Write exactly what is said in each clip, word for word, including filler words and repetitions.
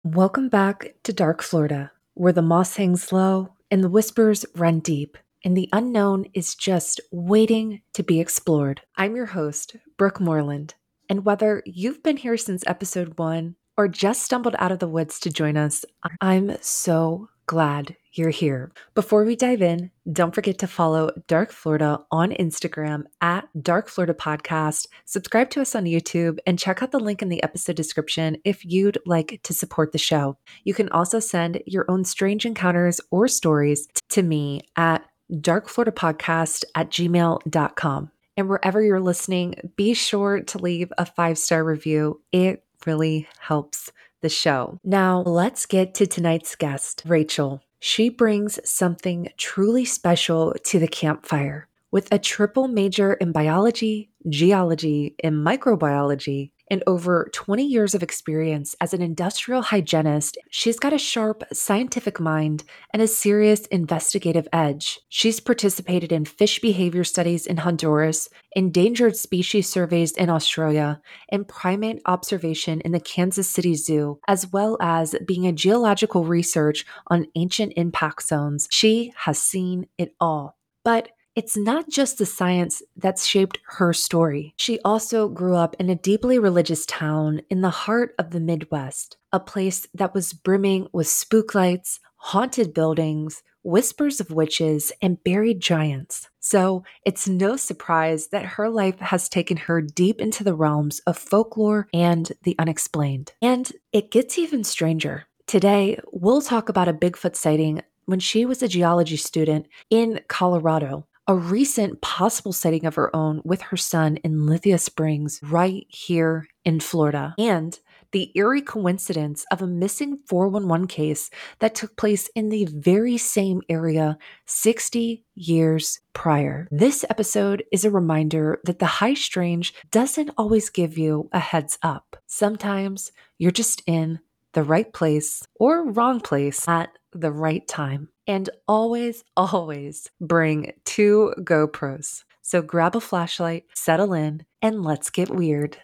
Welcome back to Dark Florida, where the moss hangs low and the whispers run deep, and the unknown is just waiting to be explored. I'm your host, Brooke Moreland, and whether you've been here since episode one or just stumbled out of the woods to join us, I'm so glad you're here. Before we dive in, don't forget to follow Dark Florida on Instagram at Dark Florida Podcast, subscribe to us on YouTube, and check out the link in the episode description if you'd like to support the show. You can also send your own strange encounters or stories to me at darkfloridapodcast at gmail dot com. And wherever you're listening, be sure to leave a five-star review. It really helps the show. Now, let's get to tonight's guest, Rachel. She brings something truly special to the campfire. With a triple major in biology, geology, and microbiology, and over twenty years of experience as an industrial hygienist, she's got a sharp scientific mind and a serious investigative edge. She's participated in fish behavior studies in Honduras, endangered species surveys in Australia, and primate observation in the Kansas City Zoo, as well as being a geological research on ancient impact zones. She has seen it all. But it's not just the science that's shaped her story. She also grew up in a deeply religious town in the heart of the Midwest, a place that was brimming with spook lights, haunted buildings, whispers of witches, and buried giants. So it's no surprise that her life has taken her deep into the realms of folklore and the unexplained. And it gets even stranger. Today, we'll talk about a Bigfoot sighting when she was a geology student in Colorado, a recent possible sighting of her own with her son in Lithia Springs right here in Florida, and the eerie coincidence of a missing four one one case that took place in the very same area sixty years prior. This episode is a reminder that the high strange doesn't always give you a heads up. Sometimes you're just in the right place or wrong place at the right time. And always, always bring two GoPros. So grab a flashlight, settle in, and let's get weird.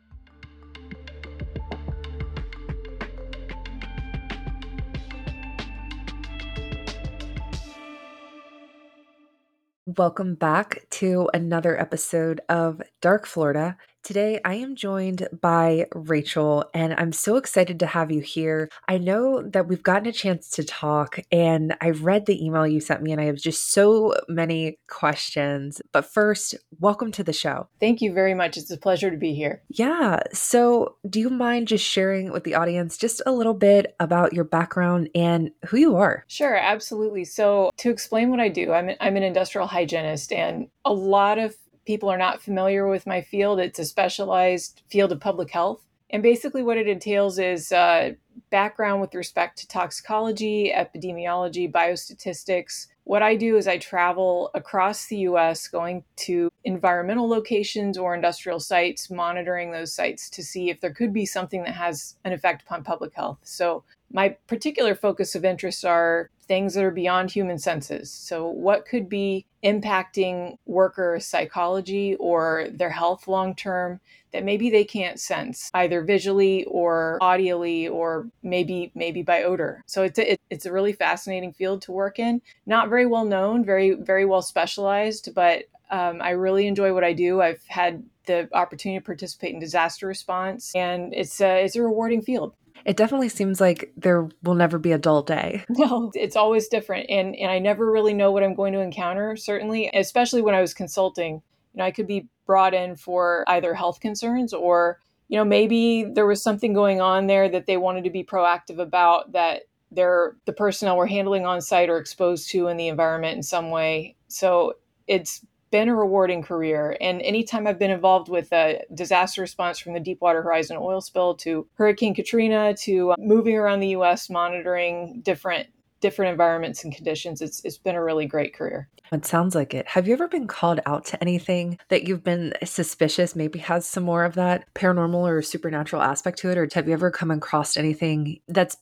Welcome back to another episode of Dark Florida. Today, I am joined by Rachel, and I'm so excited to have you here. I know that we've gotten a chance to talk, and I read the email you sent me, and I have just so many questions. But first, welcome to the show. Thank you very much. It's a pleasure to be here. Yeah. So, do you mind just sharing with the audience just a little bit about your background and who you are? Sure, absolutely. So, to explain what I do, I'm, I'm an industrial hygienist, and a lot of people are not familiar with my field. It's a specialized field of public health. And basically what it entails is uh, background with respect to toxicology, epidemiology, biostatistics. What I do is I travel across the U S going to environmental locations or industrial sites, monitoring those sites to see if there could be something that has an effect upon public health. So my particular focus of interest are things that are beyond human senses. So what could be impacting worker psychology or their health long-term that maybe they can't sense, either visually or audially or maybe maybe by odor. So it's a, it, it's a really fascinating field to work in. Not very well known, very, very well specialized, but um, I really enjoy what I do. I've had the opportunity to participate in disaster response, and it's a, it's a rewarding field. It definitely seems like there will never be a dull day. No, it's always different. And and I never really know what I'm going to encounter, certainly, especially when I was consulting. You know, I could be brought in for either health concerns or, you know, maybe there was something going on there that they wanted to be proactive about that they're, the personnel were handling on site or exposed to in the environment in some way. So it's been a rewarding career. And anytime I've been involved with a disaster response, from the Deepwater Horizon oil spill to Hurricane Katrina to moving around the U S, monitoring different different environments and conditions, it's it's been a really great career. It sounds like it. Have you ever been called out to anything that you've been suspicious maybe has some more of that paranormal or supernatural aspect to it? Or have you ever come across anything that's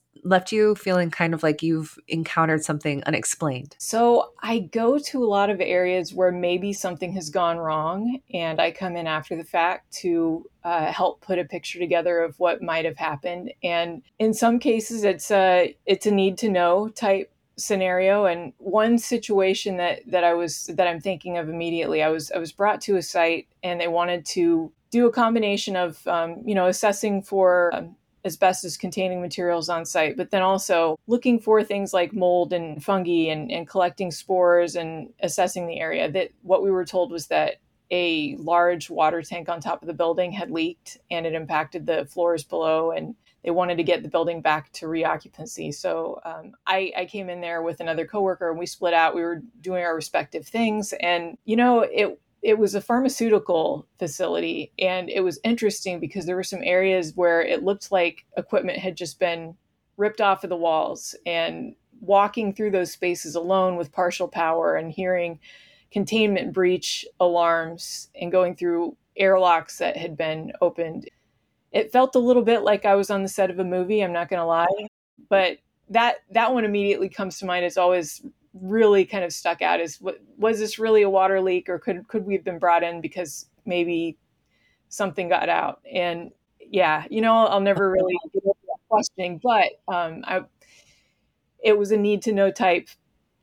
left you feeling kind of like you've encountered something unexplained? So I go to a lot of areas where maybe something has gone wrong, and I come in after the fact to uh, help put a picture together of what might have happened. And in some cases, it's a it's a need to know type scenario. And one situation that that I was that I'm thinking of immediately, I was I was brought to a site, and they wanted to do a combination of um, you know assessing for um, asbestos containing materials on site, but then also looking for things like mold and fungi, and, and collecting spores and assessing the area. That what we were told was that a large water tank on top of the building had leaked, and it impacted the floors below, and they wanted to get the building back to reoccupancy. So um, I, I came in there with another coworker, and we split out. We were doing our respective things, and you know it it was a pharmaceutical facility, and it was interesting because there were some areas where it looked like equipment had just been ripped off of the walls. And walking through those spaces alone with partial power and hearing containment breach alarms and going through airlocks that had been opened, it felt a little bit like I was on the set of a movie, I'm not going to lie. But that that one immediately comes to mind. It's always really kind of stuck out as, was this really a water leak, or could could we have been brought in because maybe something got out? And yeah, you know, I'll never really get over that questioning, but um, I, it was a need to know type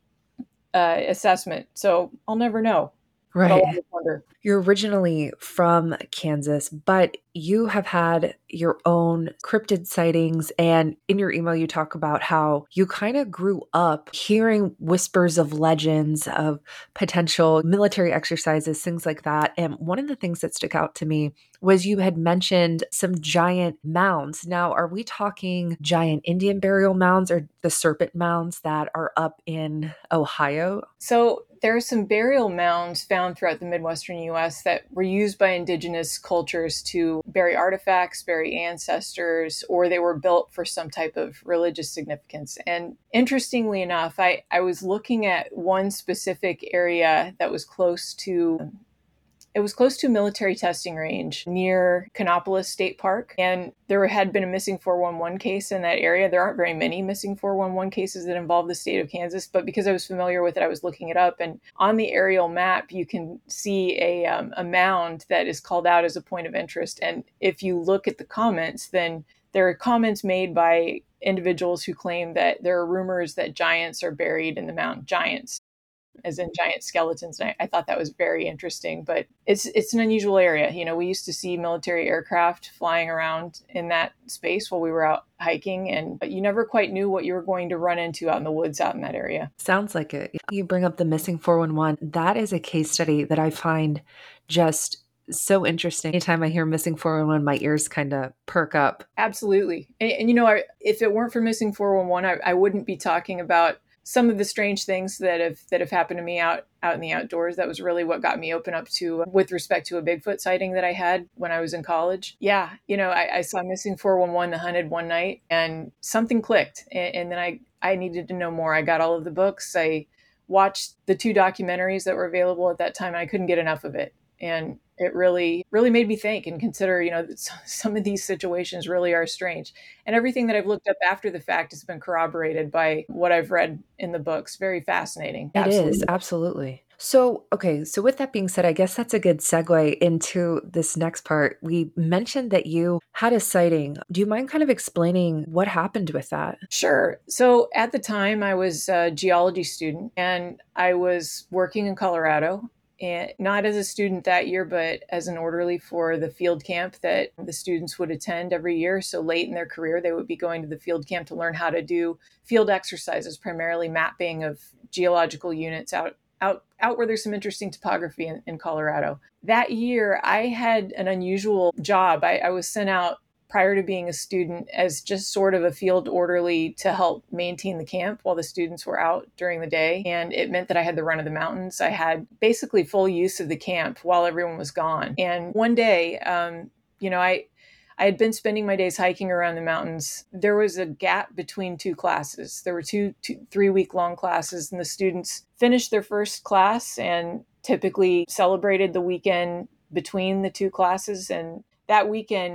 uh, assessment, so I'll never know. But I'll Right. always wonder. You're originally from Kansas, but you have had your own cryptid sightings. And in your email, you talk about how you kind of grew up hearing whispers of legends of potential military exercises, things like that. And one of the things that stuck out to me was you had mentioned some giant mounds. Now, are we talking giant Indian burial mounds or the serpent mounds that are up in Ohio? So there are some burial mounds found throughout the Midwestern U S that were used by indigenous cultures to bury artifacts, bury ancestors, or they were built for some type of religious significance. And interestingly enough, I, I was looking at one specific area that was close to It was close to a military testing range near Canopolis State Park, and there had been a missing four one one case in that area. There aren't very many missing four one one cases that involve the state of Kansas, but because I was familiar with it, I was looking it up. And on the aerial map, you can see a, um, a mound that is called out as a point of interest. And if you look at the comments, then there are comments made by individuals who claim that there are rumors that giants are buried in the mound. Giants, as in giant skeletons. And I, I thought that was very interesting, but it's it's an unusual area. You know, we used to see military aircraft flying around in that space while we were out hiking, and you never quite knew what you were going to run into out in the woods out in that area. Sounds like it. You bring up the missing four one one. That is a case study that I find just so interesting. Anytime I hear missing four one one, my ears kind of perk up. Absolutely. And, and you know, I, if it weren't for missing four one one, I, I wouldn't be talking about some of the strange things that have that have happened to me out out in the outdoors. That was really what got me open up to with respect to a Bigfoot sighting that I had when I was in college. Yeah, you know, I, I saw missing four one one the hunted one night, and something clicked, and, and then I I needed to know more. I got all of the books. I watched the two documentaries that were available at that time, and I couldn't get enough of it. And it really, really made me think and consider, you know, that some of these situations really are strange. And everything that I've looked up after the fact has been corroborated by what I've read in the books. Very fascinating. It Absolutely. is, absolutely. So, okay, so with that being said, I guess that's a good segue into this next part. We mentioned that you had a sighting. Do you mind kind of explaining what happened with that? Sure. So at the time, I was a geology student, and I was working in Colorado. And not as a student that year, but as an orderly for the field camp that the students would attend every year. So late in their career, they would be going to the field camp to learn how to do field exercises, primarily mapping of geological units out out out where there's some interesting topography in, in Colorado. That year, I had an unusual job. I, I was sent out prior to being a student as just sort of a field orderly to help maintain the camp while the students were out during the day. And it meant that I had the run of the mountains. I had basically full use of the camp while everyone was gone. And one day, um, you know, I, I had been spending my days hiking around the mountains. There was a gap between two classes. There were two, two three week long classes, and the students finished their first class and typically celebrated the weekend between the two classes. And that weekend,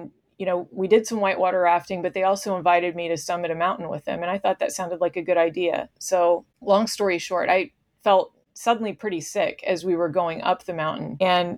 you know, we did some whitewater rafting, but they also invited me to summit a mountain with them. And I thought that sounded like a good idea. So long story short, I felt suddenly pretty sick as we were going up the mountain. And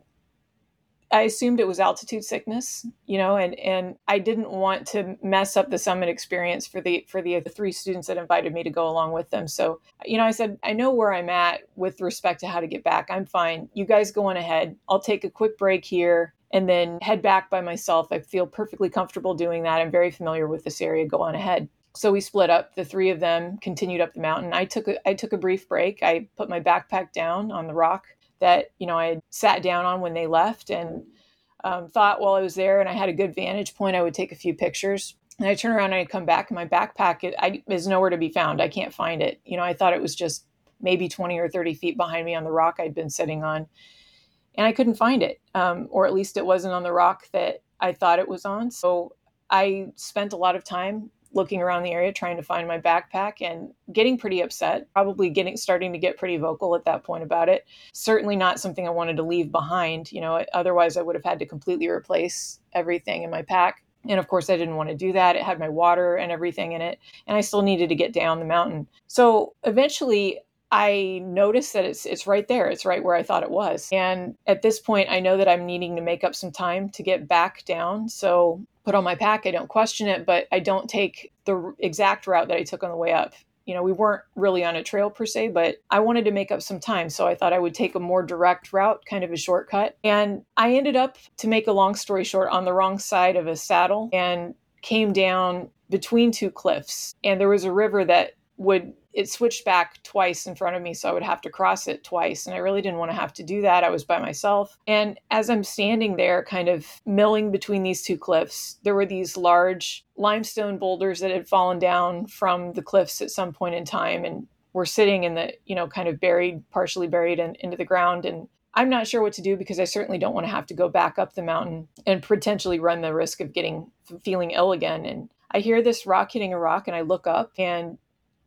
I assumed it was altitude sickness, you know, and, and I didn't want to mess up the summit experience for the for the three students that invited me to go along with them. So, you know, I said, I know where I'm at with respect to how to get back. I'm fine. You guys go on ahead. I'll take a quick break here and then head back by myself. I feel perfectly comfortable doing that. I'm very familiar with this area. Go on ahead. So we split up. The three of them continued up the mountain. I took a, I took a brief break. I put my backpack down on the rock that, you know, I had sat down on when they left, and um, thought while I was there and I had a good vantage point, I would take a few pictures. And I turn around and I come back and my backpack it, I, is nowhere to be found. I can't find it. You know, I thought it was just maybe twenty or thirty feet behind me on the rock I'd been sitting on. And I couldn't find it, um, or at least it wasn't on the rock that I thought it was on. So I spent a lot of time looking around the area trying to find my backpack and getting pretty upset, probably getting starting to get pretty vocal at that point about it. Certainly not something I wanted to leave behind. You know, otherwise I would have had to completely replace everything in my pack. And of course I didn't want to do that. It had my water and everything in it, and I still needed to get down the mountain. So eventually I noticed that it's it's right there. It's right where I thought it was. And at this point, I know that I'm needing to make up some time to get back down. So put on my pack. I don't question it, but I don't take the exact route that I took on the way up. You know, we weren't really on a trail per se, but I wanted to make up some time. So I thought I would take a more direct route, kind of a shortcut. And I ended up, to make a long story short, on the wrong side of a saddle and came down between two cliffs. And there was a river that would, it switched back twice in front of me, so I would have to cross it twice. And I really didn't want to have to do that. I was by myself. And as I'm standing there kind of milling between these two cliffs, there were these large limestone boulders that had fallen down from the cliffs at some point in time and were sitting in the, you know, kind of buried, partially buried in, into the ground. And I'm not sure what to do, because I certainly don't want to have to go back up the mountain and potentially run the risk of getting, feeling ill again. And I hear this rock hitting a rock, and I look up and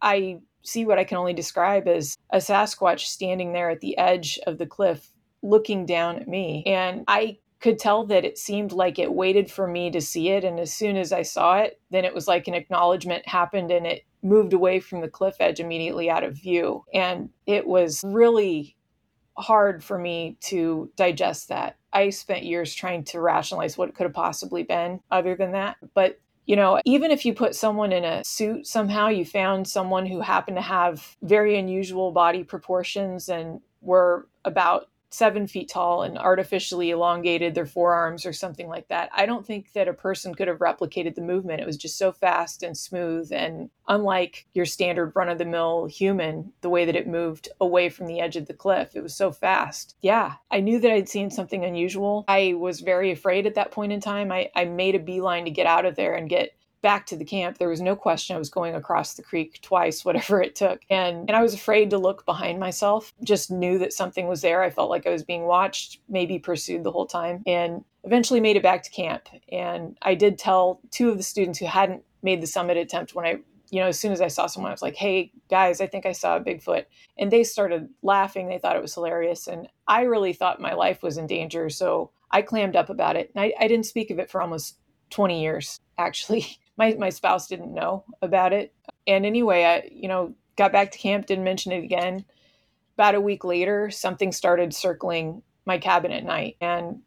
I see what I can only describe as a Sasquatch standing there at the edge of the cliff, looking down at me. And I could tell that it seemed like it waited for me to see it. And as soon as I saw it, then it was like an acknowledgement happened, and it moved away from the cliff edge immediately out of view. And it was really hard for me to digest that. I spent years trying to rationalize what it could have possibly been other than that. But you know, even if you put someone in a suit, somehow you found someone who happened to have very unusual body proportions and were about seven feet tall and artificially elongated their forearms or something like that. I don't think that a person could have replicated the movement. It was just so fast and smooth, and unlike your standard run-of-the-mill human, the way that it moved away from the edge of the cliff, it was so fast. Yeah, I knew that I'd seen something unusual. I was very afraid at that point in time. I, I made a beeline to get out of there and get back to the camp. There was no question I was going across the creek twice, whatever it took. And and I was afraid to look behind myself. Just knew that something was there. I felt like I was being watched, maybe pursued the whole time, and eventually made it back to camp. And I did tell two of the students who hadn't made the summit attempt, when I, you know, as soon as I saw someone, I was like, hey guys, I think I saw a Bigfoot. And they started laughing. They thought it was hilarious. And I really thought my life was in danger. So I clammed up about it. And I, I didn't speak of it for almost twenty years, actually. My my spouse didn't know about it. And anyway, I, you know, got back to camp, didn't mention it again. About a week later, something started circling my cabin at night. And,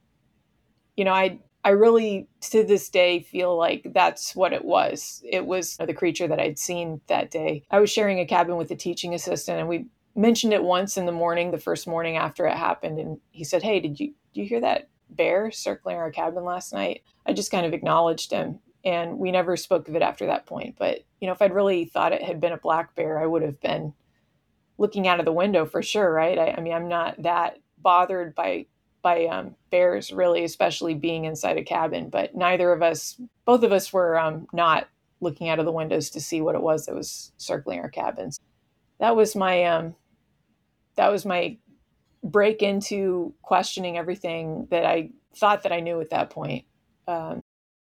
you know, I I really, to this day, feel like that's what it was. It was the creature that I'd seen that day. I was sharing a cabin with a teaching assistant, and we mentioned it once in the morning, the first morning after it happened. And he said, hey, did you, did you hear that bear circling our cabin last night? I just kind of acknowledged him. And we never spoke of it after that point. But, you know, if I'd really thought it had been a black bear, I would have been looking out of the window for sure, right? I, I mean, I'm not that bothered by by um, bears, really, especially being inside a cabin. But neither of us, both of us were um, not looking out of the windows to see what it was that was circling our cabins. That was my um, that was my break into questioning everything that I thought that I knew at that point. Um,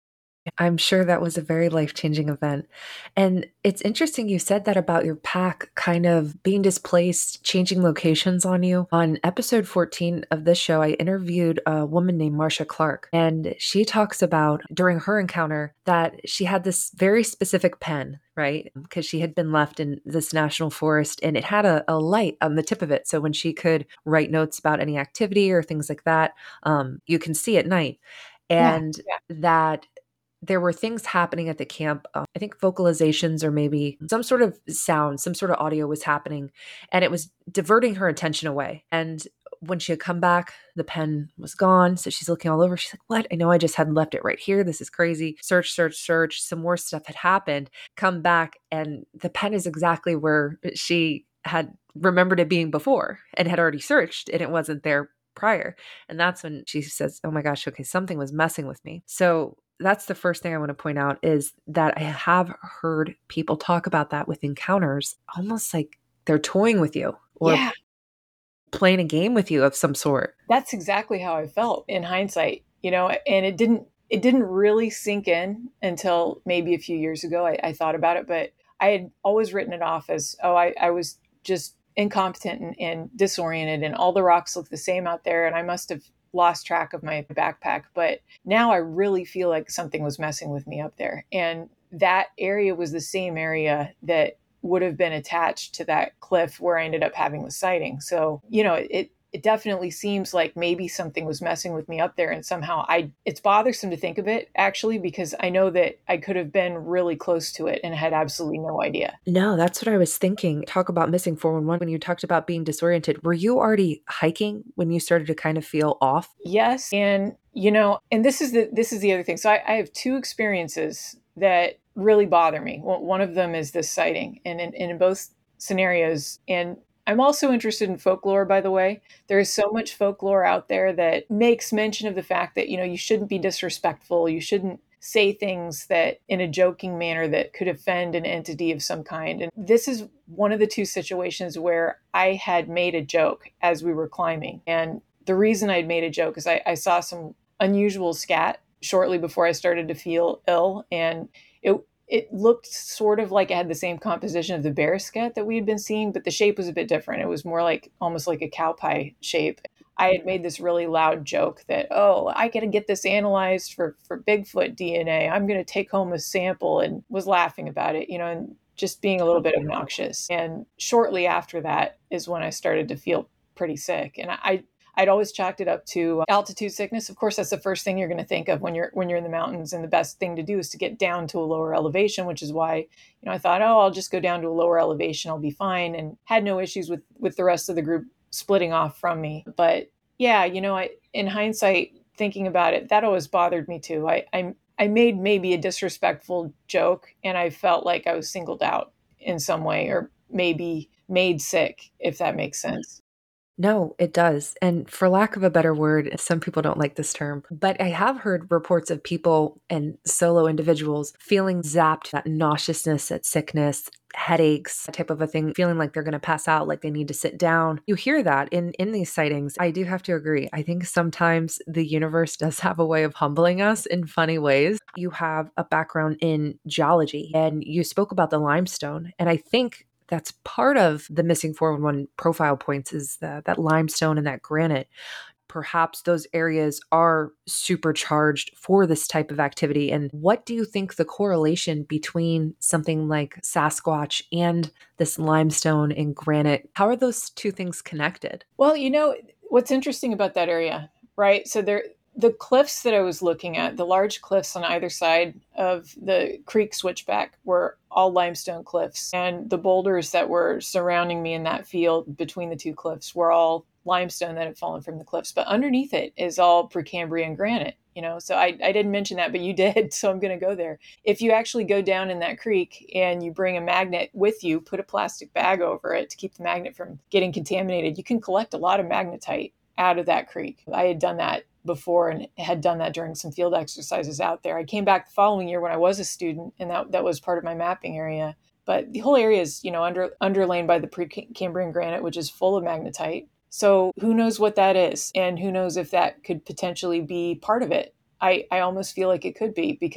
I'm sure that was a very life-changing event. And it's interesting you said that about your pack kind of being displaced, changing locations on you. On episode fourteen of this show, I interviewed a woman named Marcia Clark, and she talks about during her encounter that she had this very specific pen, right? Because she had been left in this national forest and it had a, a light on the tip of it. So when she could write notes about any activity or things like that, um, you can see at night. Yeah. And that there were things happening at the camp. Uh, I think vocalizations or maybe some sort of sound, some sort of audio was happening, and it was diverting her attention away. And when she had come back, the pen was gone. So she's looking all over. She's like, what? I know I just had left it right here. This is crazy. Search, search, search. Some more stuff had happened. Come back, and the pen is exactly where she had remembered it being before and had already searched, and it wasn't there prior. And that's when she says, oh my gosh, okay, something was messing with me. So that's the first thing I want to point out is that I have heard people talk about that with encounters, almost like they're toying with you or Yeah. playing a game with you of some sort. That's exactly how I felt in hindsight, you know, and it didn't it didn't really sink in until maybe a few years ago. I, I thought about it, but I had always written it off as, oh, I, I was just incompetent and, and disoriented, and all the rocks look the same out there, and I must have lost track of my backpack. But now I really feel like something was messing with me up there. And that area was the same area that would have been attached to that cliff where I ended up having the sighting. So, you know, it it definitely seems like maybe something was messing with me up there, and somehow I it's bothersome to think of it, actually, because I know that I could have been really close to it and had absolutely no idea. No, that's what I was thinking. Talk about missing four one one when you talked about being disoriented. Were you already hiking when you started to kind of feel off? Yes, and you know, and this is the this is the other thing. So I, I have two experiences that really bother me. Well, one of them is this sighting, and in, in both scenarios, and I'm also interested in folklore, by the way. There is so much folklore out there that makes mention of the fact that, you know, you shouldn't be disrespectful. You shouldn't say things that in a joking manner that could offend an entity of some kind. And this is one of the two situations where I had made a joke as we were climbing. And the reason I'd made a joke is I, I saw some unusual scat shortly before I started to feel ill. And it it looked sort of like it had the same composition of the bear scat that we had been seeing, but the shape was a bit different. It was more like almost like a cow pie shape. I had made this really loud joke that, oh, I got to get this analyzed for, for Bigfoot D N A. I'm going to take home a sample, and was laughing about it, you know, and just being a little bit obnoxious. And shortly after that is when I started to feel pretty sick. And I, I'd always chalked it up to altitude sickness. Of course, that's the first thing you're going to think of when you're when you're in the mountains, and the best thing to do is to get down to a lower elevation, which is why, you know, I thought, oh, I'll just go down to a lower elevation, I'll be fine, and had no issues with with the rest of the group splitting off from me. But yeah, you know, I in hindsight, thinking about it, that always bothered me too. I I, I made maybe a disrespectful joke, and I felt like I was singled out in some way, or maybe made sick, if that makes sense. No, it does. And for lack of a better word, some people don't like this term, but I have heard reports of people and solo individuals feeling zapped, that nauseousness, that sickness, headaches, that type of a thing, feeling like they're going to pass out, like they need to sit down. You hear that in, in these sightings. I do have to agree. I think sometimes the universe does have a way of humbling us in funny ways. You have a background in geology, and you spoke about the limestone. And I think that's part of the missing four one one profile points is the, that limestone and that granite. Perhaps those areas are supercharged for this type of activity. And what do you think the correlation between something like Sasquatch and this limestone and granite, how are those two things connected? Well, you know, what's interesting about that area, right? So there, the cliffs that I was looking at, the large cliffs on either side of the creek switchback, were all limestone cliffs. And the boulders that were surrounding me in that field between the two cliffs were all limestone that had fallen from the cliffs. But underneath it is all Precambrian granite, you know. So I, I didn't mention that, but you did. So I'm going to go there. If you actually go down in that creek and you bring a magnet with you, put a plastic bag over it to keep the magnet from getting contaminated, you can collect a lot of magnetite out of that creek. I had done that before and had done that during some field exercises out there. I came back the following year when I was a student, and that, that was part of my mapping area. But the whole area is, you know, under underlain by the Precambrian granite, which is full of magnetite. So who knows what that is, and who knows if that could potentially be part of it. I, I almost feel like it could be, because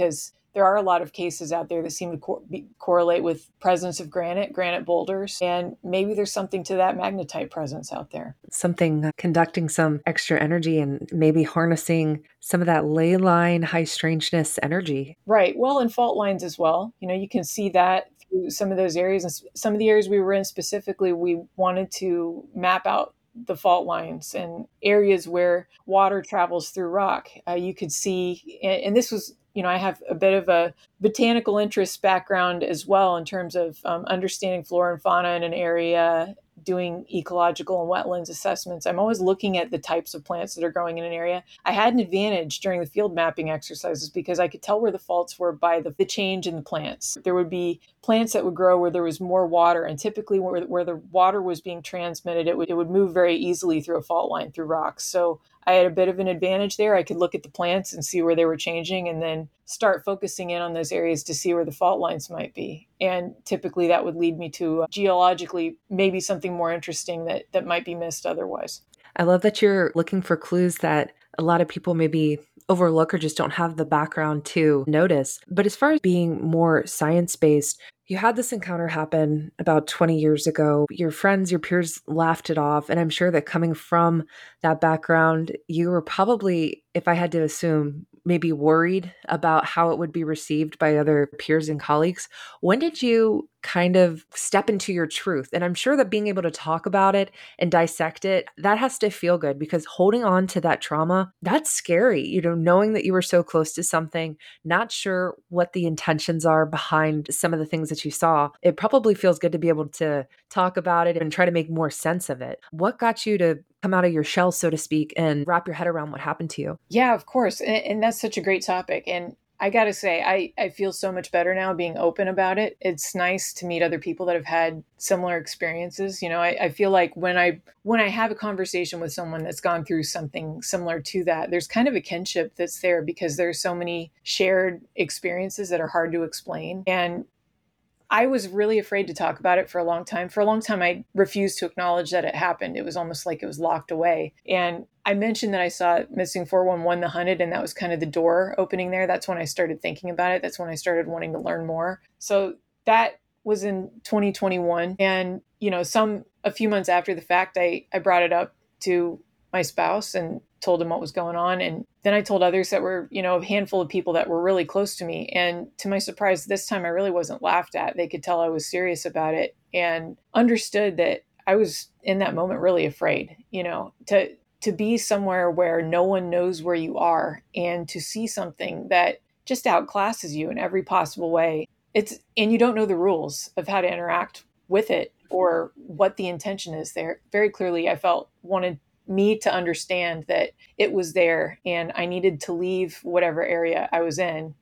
there are a lot of cases out there that seem to co- be, correlate with presence of granite, granite boulders, and maybe there's something to that magnetite presence out there. Something uh, conducting some extra energy and maybe harnessing some of that ley line, high strangeness energy. Right. Well, and fault lines as well. You know, you can see that through some of those areas. And some of the areas we were in specifically, we wanted to map out the fault lines and areas where water travels through rock. Uh, you could see, and, and this was, you know, I have a bit of a botanical interest background as well in terms of um, understanding flora and fauna in an area, doing ecological and wetlands assessments. I'm always looking at the types of plants that are growing in an area. I had an advantage during the field mapping exercises because I could tell where the faults were by the, the change in the plants. There would be plants that would grow where there was more water, and typically where, where the water was being transmitted, it would, it would move very easily through a fault line through rocks. So I had a bit of an advantage there. I could look at the plants and see where they were changing and then start focusing in on those areas to see where the fault lines might be. And typically that would lead me to uh, geologically maybe something more interesting that, that might be missed otherwise. I love that you're looking for clues that a lot of people maybe overlook or just don't have the background to notice. But as far as being more science-based, you had this encounter happen about twenty years ago. Your friends, your peers laughed it off. And I'm sure that coming from that background, you were probably, if I had to assume, maybe worried about how it would be received by other peers and colleagues. When did you kind of step into your truth? And I'm sure that being able to talk about it and dissect it, that has to feel good, because holding on to that trauma, that's scary. You know, knowing that you were so close to something, not sure what the intentions are behind some of the things that you saw. It probably feels good to be able to talk about it and try to make more sense of it. What got you to come out of your shell, so to speak, and wrap your head around what happened to you? Yeah, of course. And, and that's such a great topic. And I got to say, I, I feel so much better now being open about it. It's nice to meet other people that have had similar experiences. You know, I, I feel like when I when I have a conversation with someone that's gone through something similar to that, there's kind of a kinship that's there because there's so many shared experiences that are hard to explain. And I was really afraid to talk about it for a long time. For a long time, I refused to acknowledge that it happened. It was almost like it was locked away. And I mentioned that I saw Missing four one one, The Hunted, and that was kind of the door opening there. That's when I started thinking about it. That's when I started wanting to learn more. So that was in twenty twenty-one. And, you know, some, a few months after the fact, I, I brought it up to my spouse and told him what was going on. And then I told others that were, you know, a handful of people that were really close to me. And to my surprise, this time I really wasn't laughed at. They could tell I was serious about it and understood that I was in that moment really afraid, you know, to, to be somewhere where no one knows where you are and to see something that just outclasses you in every possible way. It's, and you don't know the rules of how to interact with it or what the intention is there. Very clearly, I felt wanted me to understand that it was there and I needed to leave whatever area I was in.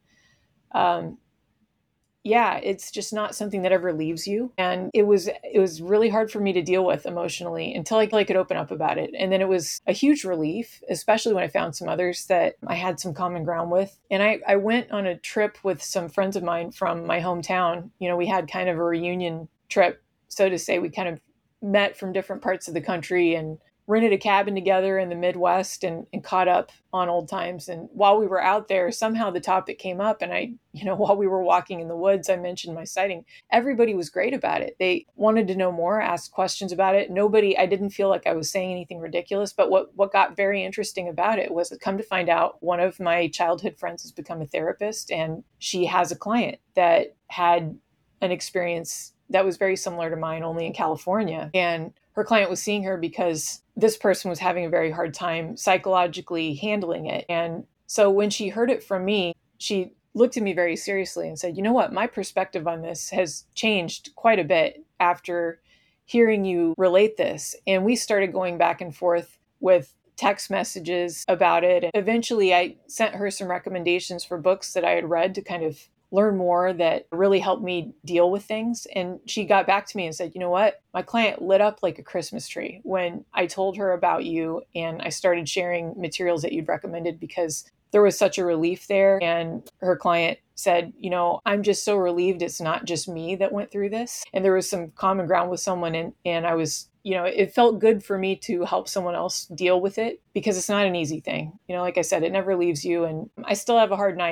Um, yeah, it's just not something that ever leaves you. And it was, it was really hard for me to deal with emotionally until I, I could open up about it. And then it was a huge relief, especially when I found some others that I had some common ground with. And I, I went on a trip with some friends of mine from my hometown. You know, we had kind of a reunion trip, so to say. We kind of met from different parts of the country and rented a cabin together in the Midwest and, and caught up on old times. And while we were out there, somehow the topic came up. And I, you know, while we were walking in the woods, I mentioned my sighting. Everybody was great about it. They wanted to know more, asked questions about it. Nobody, I didn't feel like I was saying anything ridiculous. But what, what got very interesting about it was, come to find out, one of my childhood friends has become a therapist, and she has a client that had an experience that was very similar to mine, only in California. And her client was seeing her because this person was having a very hard time psychologically handling it. And so when she heard it from me, she looked at me very seriously and said, you know what, my perspective on this has changed quite a bit after hearing you relate this. And we started going back and forth with text messages about it. And eventually I sent her some recommendations for books that I had read to kind of learn more that really helped me deal with things. And she got back to me and said, you know what, my client lit up like a Christmas tree when I told her about you and I started sharing materials that you'd recommended, because there was such a relief there. And her client said, you know, I'm just so relieved it's not just me that went through this. And there was some common ground with someone. And, and I was, you know, it felt good for me to help someone else deal with it, because it's not an easy thing. You know, like I said, it never leaves you. And I still have a hard night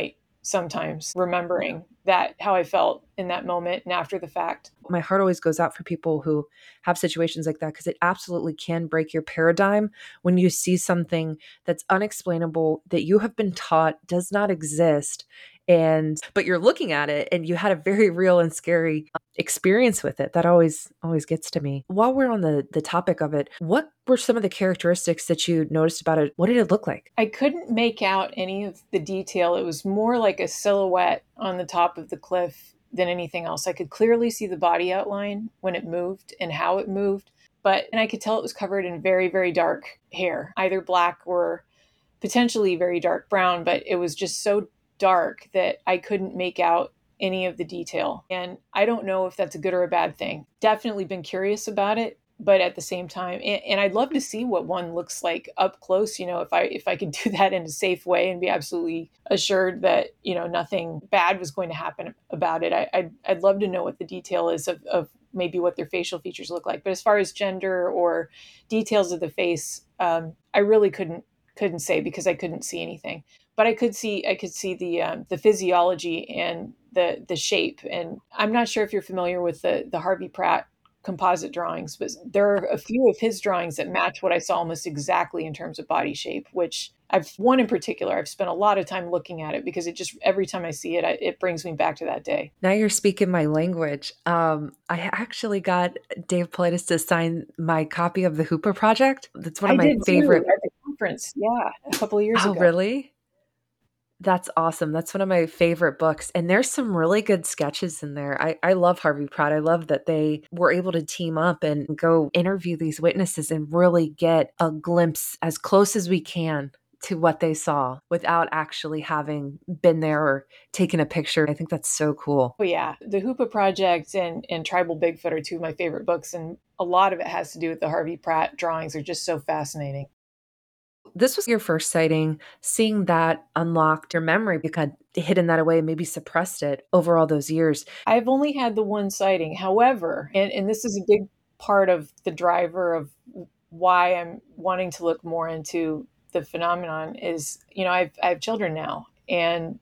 sometimes, remembering that, how I felt in that moment and after the fact. My heart always goes out for people who have situations like that, because it absolutely can break your paradigm when you see something that's unexplainable, that you have been taught does not exist. And, but you're looking at it and you had a very real and scary experience with it. That always, always gets to me. While we're on the, the topic of it, what were some of the characteristics that you noticed about it? What did it look like? I couldn't make out any of the detail. It was more like a silhouette on the top of the cliff than anything else. I could clearly see the body outline when it moved and how it moved, but, and I could tell it was covered in very, very dark hair, either black or potentially very dark brown, but it was just so dark that I couldn't make out any of the detail. And I don't know if that's a good or a bad thing. Definitely been curious about it, but at the same time, and, and I'd love to see what one looks like up close, you know, if I if I could do that in a safe way and be absolutely assured that, you know, nothing bad was going to happen about it. I, I'd, I'd love to know what the detail is of, of maybe what their facial features look like. But as far as gender or details of the face, um, I really couldn't couldn't say, because I couldn't see anything. But I could see I could see the um, the physiology and the the shape. And I'm not sure if you're familiar with the the Harvey Pratt composite drawings, but there are a few of his drawings that match what I saw almost exactly in terms of body shape, which I've one in particular, I've spent a lot of time looking at it because it just, every time I see it, I, it brings me back to that day. Now you're speaking my language. Um, I actually got Dave Paulides to sign my copy of the Hooper Project. That's one of I my did favorite. too, at the conference. Yeah. A couple of years Oh, ago. really? That's awesome. That's one of my favorite books. And there's some really good sketches in there. I, I love Harvey Pratt. I love that they were able to team up and go interview these witnesses and really get a glimpse as close as we can to what they saw without actually having been there or taken a picture. I think that's so cool. Oh yeah. The Hoopa Project and, and Tribal Bigfoot are two of my favorite books. And a lot of it has to do with the Harvey Pratt drawings. They're just so fascinating. This was your first sighting. Seeing that unlocked your memory, because hidden that away, maybe suppressed it over all those years. I've only had the one sighting. However, and, and this is a big part of the driver of why I'm wanting to look more into the phenomenon is, you know, I've, I have children now. And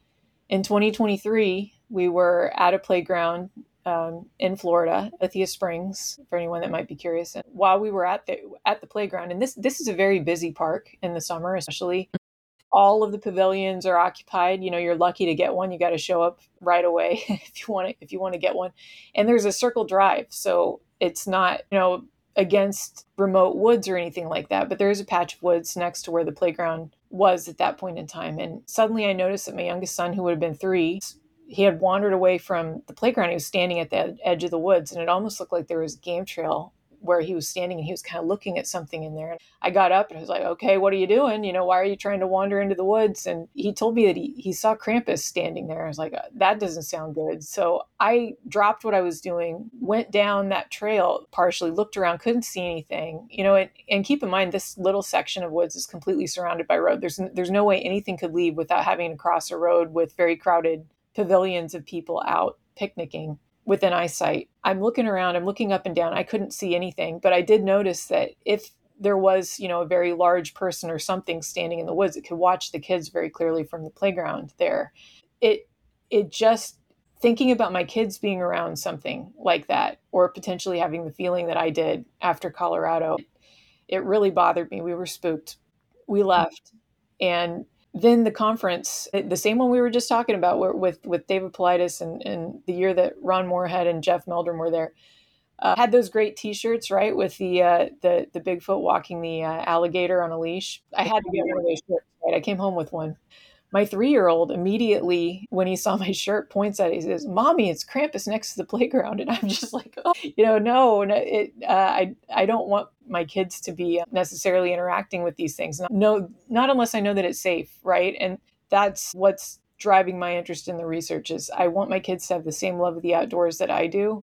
in twenty twenty-three, we were at a playground um, in Florida, Lithia Springs, for anyone that might be curious. And while we were at the at the playground, and this this is a very busy park in the summer, especially, all of the pavilions are occupied. You know, you're lucky to get one. You got to show up right away if you want to if you want to get one. And there's a circle drive, so it's not, you know, against remote woods or anything like that. But there is a patch of woods next to where the playground was at that point in time. And suddenly I noticed that my youngest son, who would have been three, he had wandered away from the playground. He was standing at the edge of the woods, and it almost looked like there was a game trail where he was standing, and he was kind of looking at something in there. And I got up and I was like, okay, what are you doing? You know, why are you trying to wander into the woods? And he told me that he, he saw Krampus standing there. I was like, that doesn't sound good. So I dropped what I was doing, went down that trail, partially looked around, couldn't see anything, you know, and, and keep in mind, this little section of woods is completely surrounded by road. There's, there's no way anything could leave without having to cross a road with very crowded pavilions of people out picnicking within eyesight. I'm looking around, I'm looking up and down. I couldn't see anything, but I did notice that if there was, you know, a very large person or something standing in the woods, it could watch the kids very clearly from the playground there. It, it just, thinking about my kids being around something like that, or potentially having the feeling that I did after Colorado, it really bothered me. We were spooked. We left. And then the conference, the same one we were just talking about with, with David Paulides, and, and the year that Ron Moorhead and Jeff Meldrum were there, uh, had those great T-shirts, right, with the uh, the the Bigfoot walking the uh, alligator on a leash. I had to get one of those shirts, right? I came home with one. My three-year-old immediately, when he saw my shirt, points at it. He says, "Mommy, it's Krampus next to the playground." And I'm just like, oh, you know, no, it, uh, I, I don't want my kids to be necessarily interacting with these things. No, not unless I know that it's safe, right? And that's what's driving my interest in the research. Is I want my kids to have the same love of the outdoors that I do.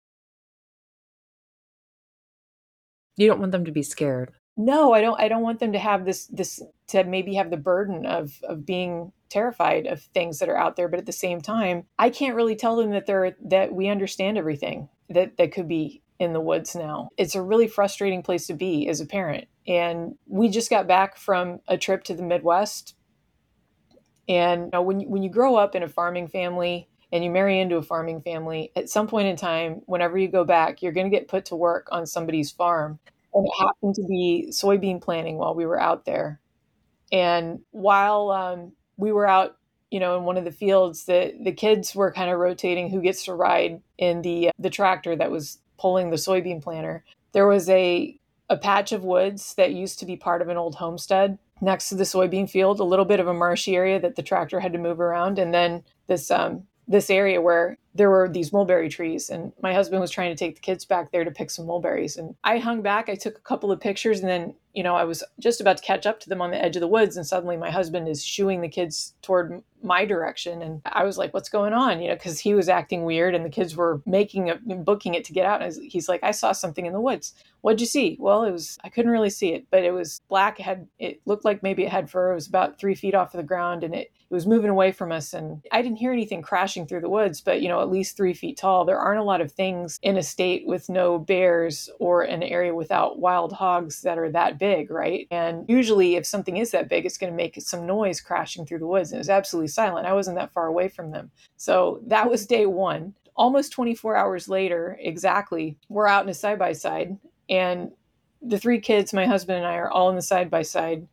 You don't want them to be scared. No, I don't. I don't want them to have this, this to maybe have the burden of, of being terrified of things that are out there. But at the same time, I can't really tell them that they're, that we understand everything that, that could be in the woods now. It's a really frustrating place to be as a parent. And we just got back from a trip to the Midwest, And you know, when, when you grow up in a farming family and you marry into a farming family, at some point in time, whenever you go back, you're going to get put to work on somebody's farm. And it happened to be soybean planting while we were out there. And while um, we were out, you know, in one of the fields, the, the kids were kind of rotating who gets to ride in the uh, the tractor that was pulling the soybean planter. There was a a patch of woods that used to be part of an old homestead next to the soybean field, a little bit of a marshy area that the tractor had to move around, and then this um, this area where there were these mulberry trees. And my husband was trying to take the kids back there to pick some mulberries. And I hung back, I took a couple of pictures, and then, you know, I was just about to catch up to them on the edge of the woods. And suddenly my husband is shooing the kids toward my direction. And I was like, what's going on? You know, because he was acting weird and the kids were making it, booking it to get out. And he's like, I saw something in the woods. What'd you see? Well, it was, I couldn't really see it, but it was black. It had, it looked like maybe it had fur. It was about three feet off of the ground, and it, it was moving away from us. And I didn't hear anything crashing through the woods, but, you know, at least three feet tall. There aren't a lot of things in a state with no bears or an area without wild hogs that are that big, right? And usually if something is that big, it's going to make some noise crashing through the woods. And it was absolutely silent. I wasn't that far away from them. So that was day one. Almost twenty-four hours later, exactly, we're out in a side-by-side, and the three kids, my husband and I, are all in the side-by-side,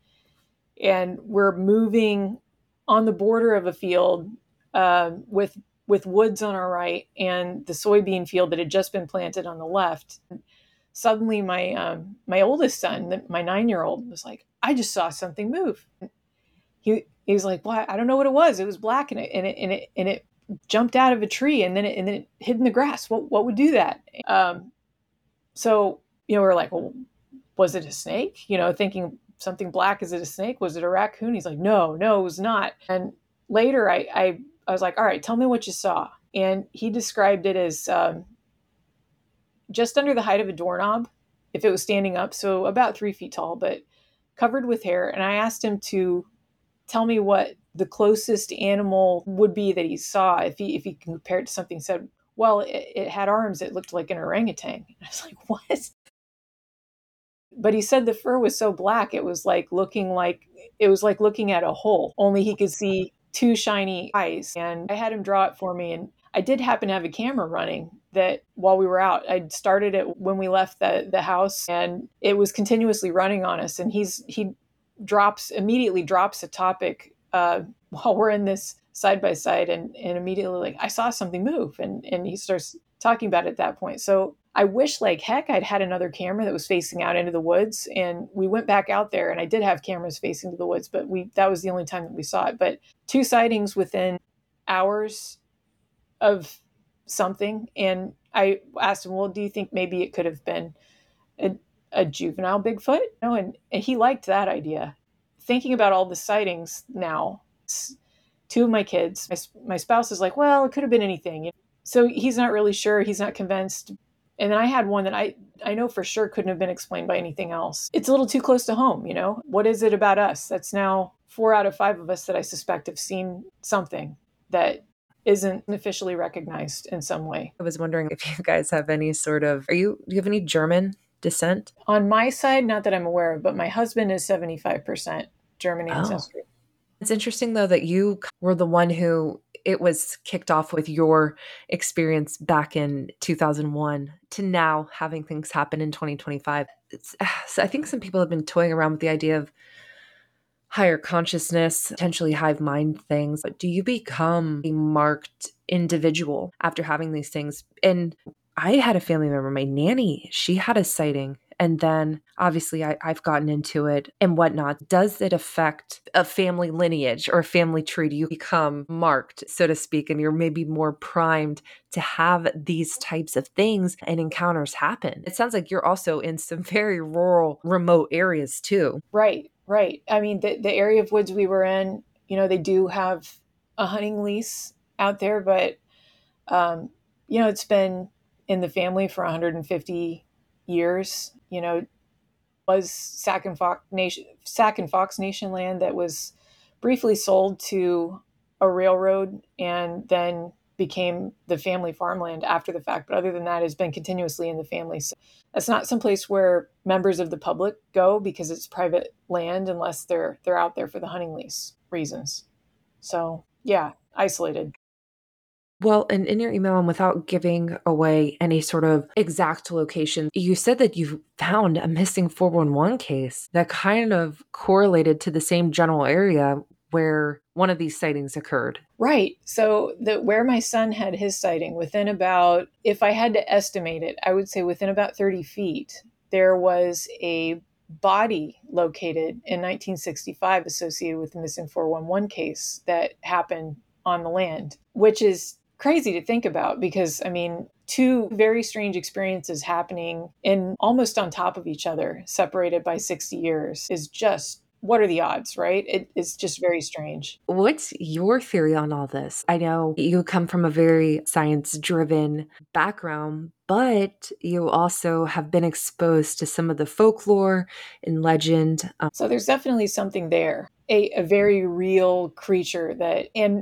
and we're moving on the border of a field uh, with with woods on our right and the soybean field that had just been planted on the left. Suddenly my um, my oldest son, my nine-year-old, was like, I just saw something move. He he was like, well, I don't know what it was. It was black, and it and it and it, and it jumped out of a tree, and then it and then it hid in the grass. What what would do that? Um, so you know, we're like, well, was it a snake? You know, thinking something black. Is it a snake? Was it a raccoon? He's like, no, no, it was not. And later, I I, I was like, all right, tell me what you saw. And he described it as um, just under the height of a doorknob, if it was standing up, so about three feet tall, but covered with hair. And I asked him to tell me what the closest animal would be that he saw, if he if he can compare it to something. He said, well, it, it had arms. It looked like an orangutan. And I was like, what? But he said the fur was so black, it was like looking like it was like looking at a hole. Only he could see two shiny eyes. And I had him draw it for me. And I did happen to have a camera running that while we were out. I'd started it when we left the, the house, and it was continuously running on us. And he's he drops immediately drops a topic uh, while we're in this side by side, and and immediately like, I saw something move, and and he starts talking about it at that point. So I wish like heck I'd had another camera that was facing out into the woods, and we went back out there, and I did have cameras facing to the woods, but we that was the only time that we saw it. But two sightings within hours of something, and I asked him, well, do you think maybe it could have been a, a juvenile Bigfoot? No, and, and he liked that idea. Thinking about all the sightings now, two of my kids, my, my spouse is like, well, it could have been anything. So he's not really sure. He's not convinced. And then I had one that I, I know for sure couldn't have been explained by anything else. It's a little too close to home, you know? What is it about us? That's now four out of five of us that I suspect have seen something that isn't officially recognized in some way. I was wondering if you guys have any sort of, are you, do you have any German descent? On my side, not that I'm aware of, but my husband is seventy-five percent German ancestry. Oh. It's interesting, though, that you were the one who it was kicked off with your experience back in two thousand one to now having things happen in twenty twenty-five. It's, so I think some people have been toying around with the idea of higher consciousness, potentially hive mind things. But do you become a marked individual after having these things? And I had a family member, my nanny, she had a sighting. And then obviously I, I've gotten into it and whatnot. Does it affect a family lineage or a family tree? Do you become marked, so to speak, and you're maybe more primed to have these types of things and encounters happen? It sounds like you're also in some very rural, remote areas too. Right, right. I mean, the, the area of woods we were in, you know, they do have a hunting lease out there, but, um, you know, it's been in the family for one hundred fifty years. You know, was Sac and Fox Nation, Sac and Fox Nation land that was briefly sold to a railroad and then became the family farmland after the fact. But other than that, it's been continuously in the family. So that's not someplace where members of the public go because it's private land unless they're they're out there for the hunting lease reasons. So yeah, isolated. Well, and in your email, and without giving away any sort of exact location, you said that you found a missing four one one case that kind of correlated to the same general area where one of these sightings occurred. Right. So the where my son had his sighting, within about, if I had to estimate it, I would say within about thirty feet, there was a body located in nineteen sixty-five associated with the missing four one one case that happened on the land, which is crazy to think about because, I mean, two very strange experiences happening in almost on top of each other, separated by sixty years, is just, what are the odds, right? It, it's just very strange. What's your theory on all this? I know you come from a very science driven background, but you also have been exposed to some of the folklore and legend. Um, So there's definitely something there, a, a very real creature that, and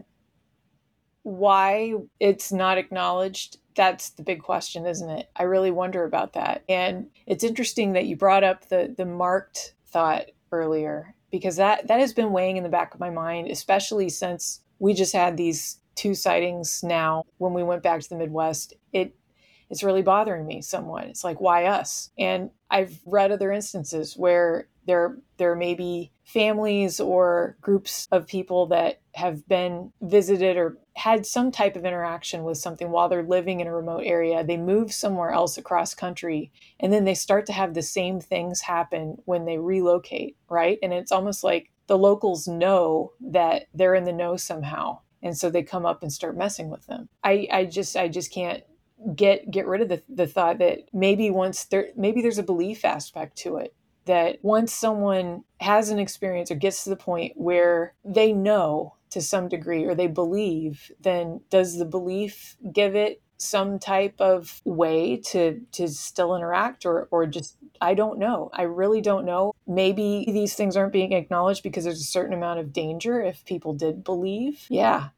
why it's not acknowledged, that's the big question, isn't it? I really wonder about that. And it's interesting that you brought up the the marked thought earlier, because that that has been weighing in the back of my mind, especially since we just had these two sightings now when we went back to the Midwest. It it's really bothering me somewhat. It's like, why us? And I've read other instances where there there may be families or groups of people that have been visited or had some type of interaction with something while they're living in a remote area. They move somewhere else across country, and then they start to have the same things happen when they relocate, right? And it's almost like the locals know that they're in the know somehow. And so they come up and start messing with them. I, I just I just can't get get rid of the, the thought that maybe once there maybe there's a belief aspect to it, that once someone has an experience or gets to the point where they know to some degree or they believe, then does the belief give it some type of way to to still interact, or or just, I don't know. I really don't know. Maybe these things aren't being acknowledged because there's a certain amount of danger if people did believe. Yeah.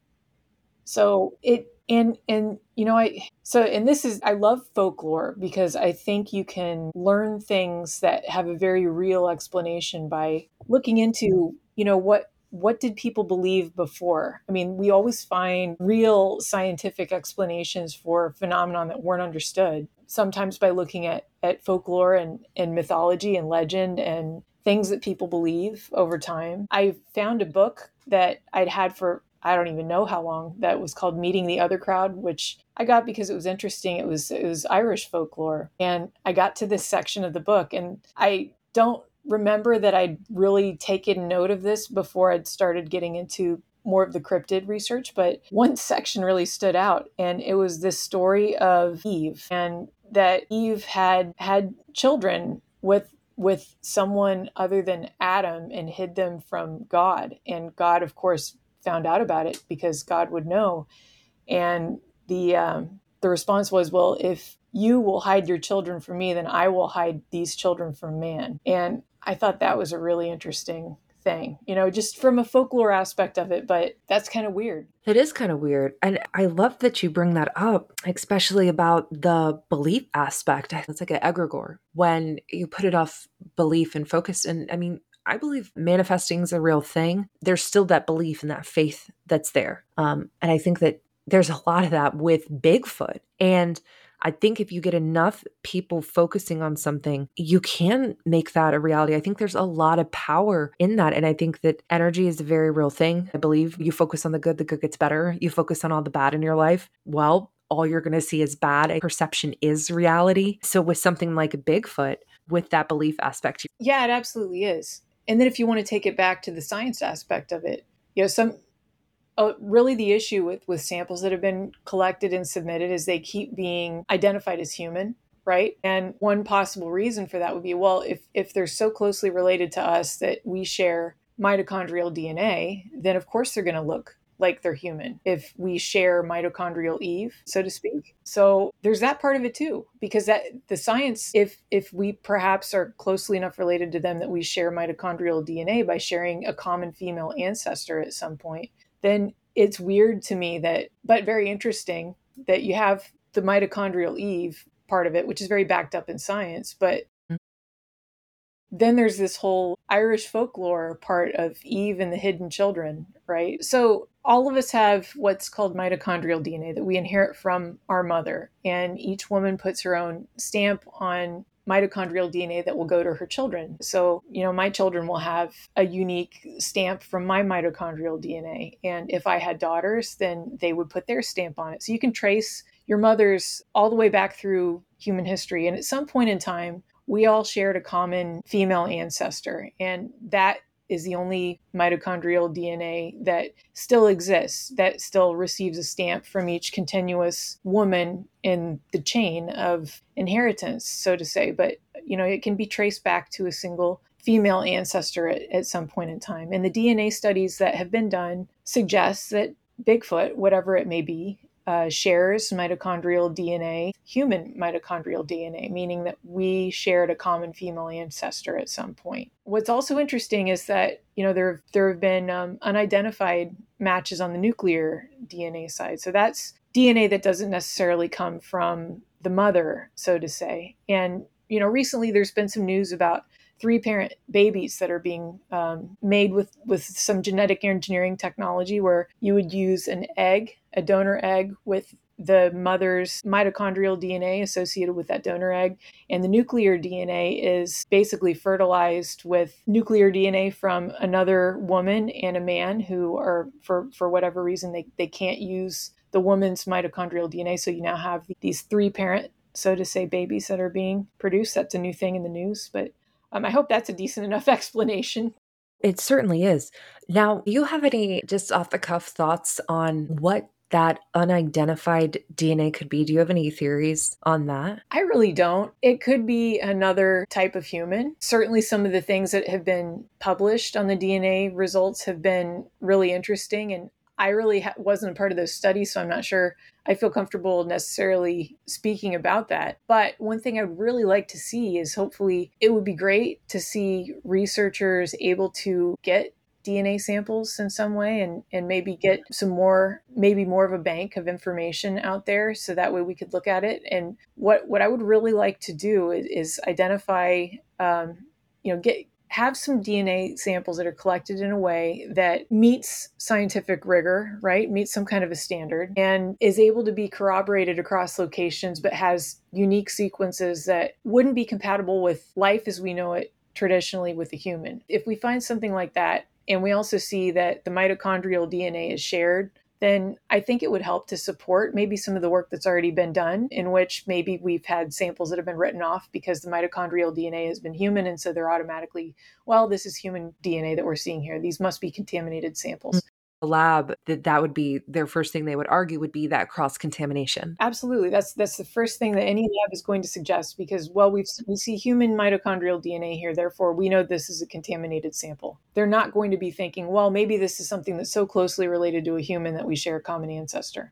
So it and and you know I so and this is, I love folklore because I think you can learn things that have a very real explanation by looking into, you know, what what did people believe before? I mean, we always find real scientific explanations for phenomenon that weren't understood, sometimes by looking at at folklore and and mythology and legend and things that people believe over time. I found a book that I'd had for, I don't even know how long, that was called Meeting the Other Crowd, which I got because it was interesting. It was it was Irish folklore. And I got to this section of the book, and I don't remember that I'd really taken note of this before I'd started getting into more of the cryptid research, but one section really stood out, and it was this story of Eve, and that Eve had had children with with someone other than Adam and hid them from God. And God, of course, found out about it because God would know. And the um, the response was, well, if you will hide your children from me, then I will hide these children from man. And I thought that was a really interesting thing, you know, just from a folklore aspect of it, but that's kind of weird. It is kind of weird. And I love that you bring that up, especially about the belief aspect. It's like an egregore when you put it off belief and focus. And I mean, I believe manifesting is a real thing. There's still that belief and that faith that's there. Um, and I think that there's a lot of that with Bigfoot. And I think if you get enough people focusing on something, you can make that a reality. I think there's a lot of power in that. And I think that energy is a very real thing. I believe you focus on the good, the good gets better. You focus on all the bad in your life, well, all you're going to see is bad. Perception is reality. So with something like Bigfoot, with that belief aspect. Yeah, it absolutely is. And then if you want to take it back to the science aspect of it, you know, some uh, really the issue with with samples that have been collected and submitted is they keep being identified as human, right? And one possible reason for that would be, well, if if they're so closely related to us that we share mitochondrial D N A, then of course they're going to look like they're human if we share mitochondrial Eve, so to speak. So there's that part of it too, because that the science, if if we perhaps are closely enough related to them that we share mitochondrial D N A by sharing a common female ancestor at some point, then it's weird to me that, but very interesting, that you have the mitochondrial Eve part of it, which is very backed up in science, but then there's this whole Irish folklore part of Eve and the hidden children, right? So all of us have what's called mitochondrial D N A that we inherit from our mother. And each woman puts her own stamp on mitochondrial D N A that will go to her children. So, you know, my children will have a unique stamp from my mitochondrial D N A. And if I had daughters, then they would put their stamp on it. So you can trace your mothers all the way back through human history. And at some point in time, we all shared a common female ancestor. And that is the only mitochondrial D N A that still exists, that still receives a stamp from each continuous woman in the chain of inheritance, so to say. But, you know, it can be traced back to a single female ancestor at, at some point in time. And the D N A studies that have been done suggest that Bigfoot, whatever it may be, Uh, shares mitochondrial D N A, human mitochondrial D N A, meaning that we shared a common female ancestor at some point. What's also interesting is that, you know, there, there have been um, unidentified matches on the nuclear D N A side. So that's D N A that doesn't necessarily come from the mother, so to say. And, you know, recently there's been some news about three parent babies that are being um, made with, with some genetic engineering technology where you would use an egg, a donor egg with the mother's mitochondrial D N A associated with that donor egg. And the nuclear D N A is basically fertilized with nuclear D N A from another woman and a man who are, for, for whatever reason, they, they can't use the woman's mitochondrial D N A. So you now have these three parent, so to say, babies that are being produced. That's a new thing in the news, but Um, I hope that's a decent enough explanation. It certainly is. Now, do you have any just off the cuff thoughts on what that unidentified D N A could be? Do you have any theories on that? I really don't. It could be another type of human. Certainly some of the things that have been published on the D N A results have been really interesting. And I really ha- wasn't a part of those studies, so I'm not sure I feel comfortable necessarily speaking about that. But one thing I'd really like to see is hopefully it would be great to see researchers able to get D N A samples in some way and, and maybe get some more, maybe more of a bank of information out there so that way we could look at it. And what, what I would really like to do is, is identify, um, you know, get, have some D N A samples that are collected in a way that meets scientific rigor, right? Meets some kind of a standard and is able to be corroborated across locations, but has unique sequences that wouldn't be compatible with life as we know it traditionally with the human. If we find something like that, and we also see that the mitochondrial D N A is shared, then I think it would help to support maybe some of the work that's already been done, in which maybe we've had samples that have been written off because the mitochondrial D N A has been human. And so they're automatically, well, this is human D N A that we're seeing here. These must be contaminated samples. The lab, that that would be their first thing they would argue would be that cross-contamination. Absolutely. That's that's the first thing that any lab is going to suggest because, well, we've, we see human mitochondrial D N A here. Therefore, we know this is a contaminated sample. They're not going to be thinking, well, maybe this is something that's so closely related to a human that we share a common ancestor.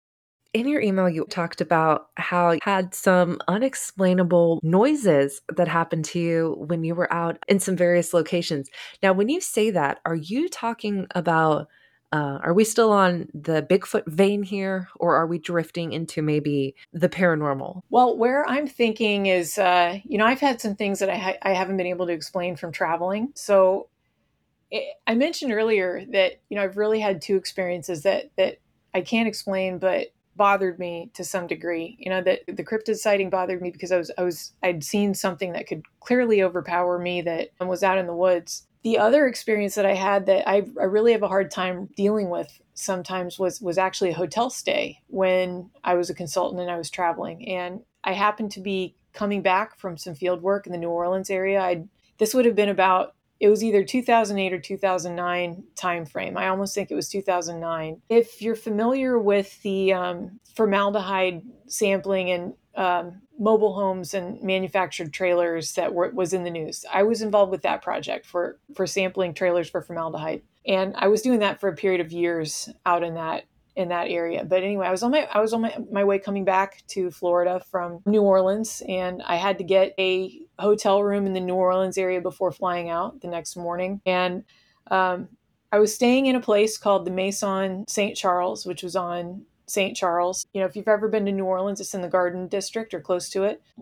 In your email, you talked about how you had some unexplainable noises that happened to you when you were out in some various locations. Now, when you say that, are you talking about Uh, are we still on the Bigfoot vein here, or are we drifting into maybe the paranormal? Well, where I'm thinking is, uh, you know, I've had some things that I, ha- I haven't been able to explain from traveling. So it, I mentioned earlier that, you know, I've really had two experiences that, that I can't explain, but bothered me to some degree. You know, that the cryptid sighting bothered me because I was, I was, I'd seen something that could clearly overpower me that was out in the woods. The other experience that I had that I, I really have a hard time dealing with sometimes was, was actually a hotel stay when I was a consultant and I was traveling. And I happened to be coming back from some field work in the New Orleans area. I This would have been about, it was either two thousand eight or two thousand nine timeframe. I almost think it was two thousand nine. If you're familiar with the um, formaldehyde sampling and um, mobile homes and manufactured trailers that were, was in the news, I was involved with that project for, for sampling trailers for formaldehyde. And I was doing that for a period of years out in that in that area. But anyway, I was on my I was on my, my way coming back to Florida from New Orleans, and I had to get a hotel room in the New Orleans area before flying out the next morning. And um, I was staying in a place called the Maison Saint Charles, which was on Saint Charles. You know, if you've ever been to New Orleans, it's in the Garden District or close to it. Well,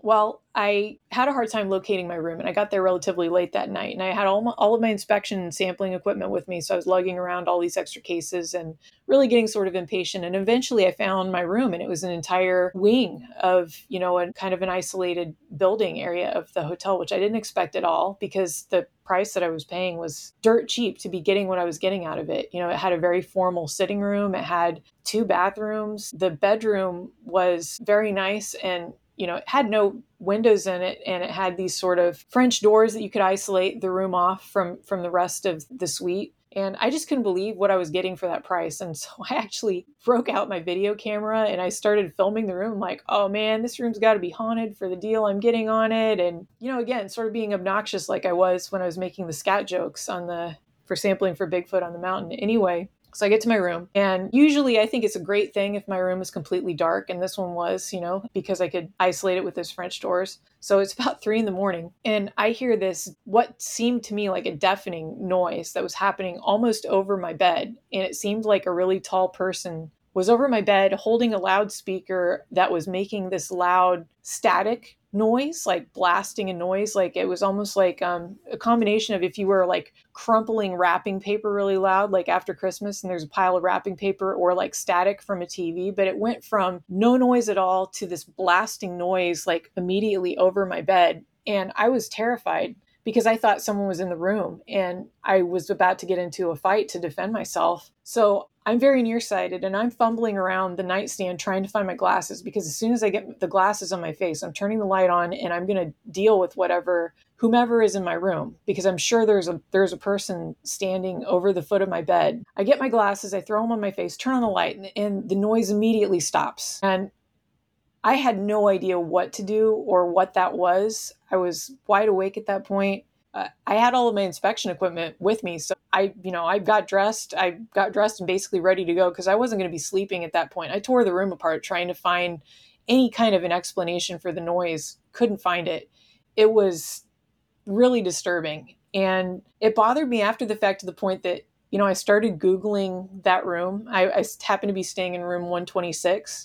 I had a hard time locating my room, and I got there relatively late that night. And I had all, my, all of my inspection and sampling equipment with me. So I was lugging around all these extra cases and really getting sort of impatient. And eventually I found my room, and it was an entire wing of, you know, a kind of an isolated building area of the hotel, which I didn't expect at all because the price that I was paying was dirt cheap to be getting what I was getting out of it. You know, it had a very formal sitting room. It had two bathrooms. The bedroom was very nice, and you know, it had no windows in it, and it had these sort of French doors that you could isolate the room off from from the rest of the suite. And I just couldn't believe what I was getting for that price. And so I actually broke out my video camera and I started filming the room like, oh man, this room's got to be haunted for the deal I'm getting on it. And, you know, again, sort of being obnoxious like I was when I was making the scat jokes on the for sampling for Bigfoot on the mountain. Anyway, so I get to my room, and usually I think it's a great thing if my room is completely dark. And this one was, you know, because I could isolate it with those French doors. So it's about three in the morning, and I hear this, what seemed to me like a deafening noise that was happening almost over my bed. And it seemed like a really tall person was over my bed holding a loudspeaker that was making this loud static noise, like blasting a noise. Like it was almost like um, a combination of if you were like crumpling wrapping paper really loud, like after Christmas and there's a pile of wrapping paper, or like static from a T V. But it went from no noise at all to this blasting noise, like immediately over my bed. And I was terrified because I thought someone was in the room and I was about to get into a fight to defend myself. So I'm very nearsighted, and I'm fumbling around the nightstand trying to find my glasses, because as soon as I get the glasses on my face, I'm turning the light on and I'm going to deal with whatever, whomever is in my room, because I'm sure there's a there's a person standing over the foot of my bed. I get my glasses, I throw them on my face, turn on the light, and, and the noise immediately stops. And I had no idea what to do or what that was. I was wide awake at that point. Uh, I had all of my inspection equipment with me. So I, you know, I got dressed. I got dressed and basically ready to go because I wasn't going to be sleeping at that point. I tore the room apart trying to find any kind of an explanation for the noise. Couldn't find it. It was really disturbing. And it bothered me after the fact, to the point that, you know, I started Googling that room. I, I happened to be staying in room one twenty-six.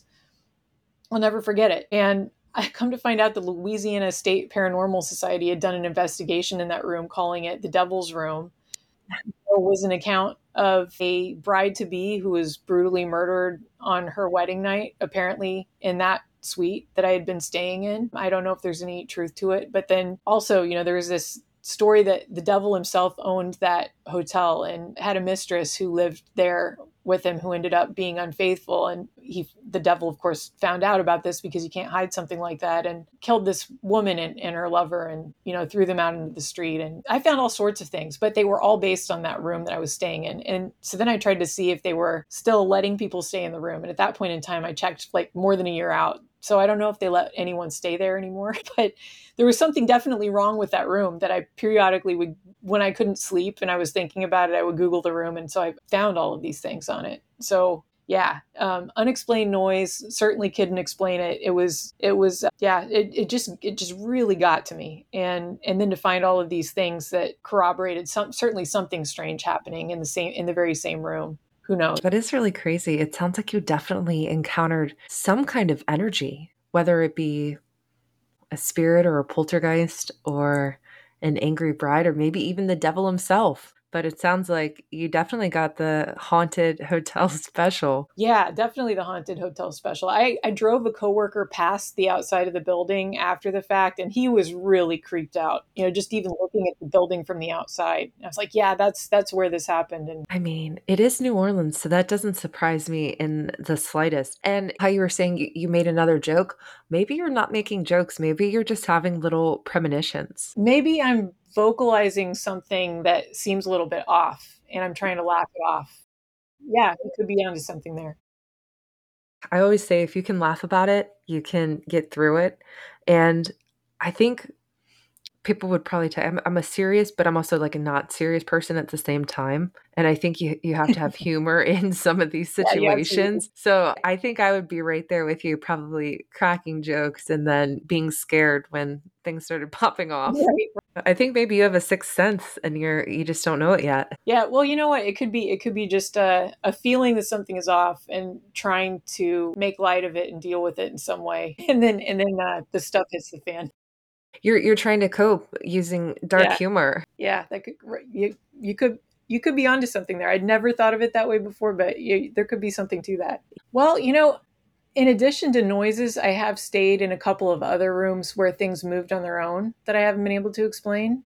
I'll never forget it. And I come to find out the Louisiana State Paranormal Society had done an investigation in that room, calling it the Devil's Room. There was an account of a bride-to-be who was brutally murdered on her wedding night, apparently in that suite that I had been staying in. I don't know if there's any truth to it. But then also, you know, there was this story that the devil himself owned that hotel and had a mistress who lived there with him who ended up being unfaithful. And he, the devil, of course, found out about this because you can't hide something like that, and killed this woman and, and her lover, and, you know, threw them out into the street. And I found all sorts of things, but they were all based on that room that I was staying in. And so then I tried to see if they were still letting people stay in the room. And at that point in time, I checked like more than a year out. So I don't know if they let anyone stay there anymore, but there was something definitely wrong with that room that I periodically would, when I couldn't sleep and I was thinking about it, I would Google the room. And so I found all of these things on it. So yeah, um, unexplained noise, certainly couldn't explain it. It was, it was, uh, yeah, it, it just, it just really got to me. And, and then to find all of these things that corroborated some, certainly something strange happening in the same, in the very same room. Who knows? That is really crazy. It sounds like you definitely encountered some kind of energy, whether it be a spirit or a poltergeist or an angry bride, or maybe even the devil himself. But it sounds like you definitely got the haunted hotel special. Yeah, definitely the haunted hotel special. I, I drove a coworker past the outside of the building after the fact, and he was really creeped out, you know, just even looking at the building from the outside. I was like, yeah, that's that's where this happened. And I mean, it is New Orleans, so that doesn't surprise me in the slightest. And how you were saying you, you made another joke, maybe you're not making jokes, maybe you're just having little premonitions. Maybe I'm vocalizing something that seems a little bit off, and I'm trying to laugh it off. Yeah, it could be onto something there. I always say if you can laugh about it, you can get through it. And I think people would probably tell I'm, I'm a serious, but I'm also like a not serious person at the same time. And I think you you have to have humor in some of these Yeah, yeah, absolutely. situations. So I think I would be right there with you, probably cracking jokes and then being scared when things started popping off. Right. I think maybe you have a sixth sense and you're you just don't know it yet. Yeah, well, you know what? It could be it could be just a, a feeling that something is off and trying to make light of it and deal with it in some way. And then and then uh, the stuff hits the fan. You're you're trying to cope using dark Yeah. humor. Yeah, that could you you could you could be onto something there. I'd never thought of it that way before, but you, there could be something to that. Well, you know, in addition to noises, I have stayed in a couple of other rooms where things moved on their own that I haven't been able to explain.